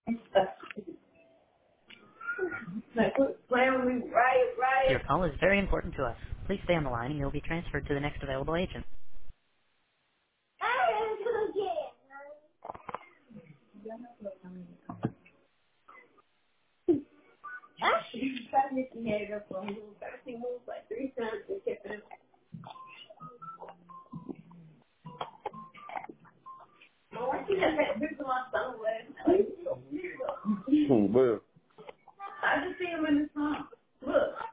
Like, when we right. Your call is very important to us. Please stay on the line and you'll be transferred to the next available agent. Actually, you tried to make me head up on move. She moved like 3 times and kept it. Oh, she just had big on my stomach last night. So weird. Well, I just see him in the song. Look.